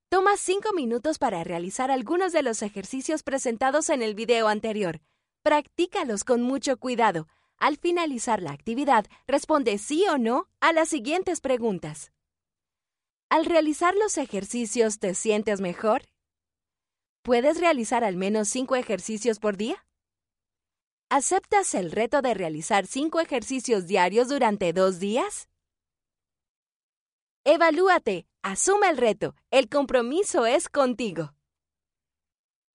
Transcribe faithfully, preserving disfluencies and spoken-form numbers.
Toma cinco minutos para realizar algunos de los ejercicios presentados en el video anterior. Practícalos con mucho cuidado. Al finalizar la actividad, responde sí o no a las siguientes preguntas. ¿Al realizar los ejercicios te sientes mejor? ¿Puedes realizar al menos cinco ejercicios por día? ¿Aceptas el reto de realizar cinco ejercicios diarios durante dos días? Evalúate, asume el reto, el compromiso es contigo.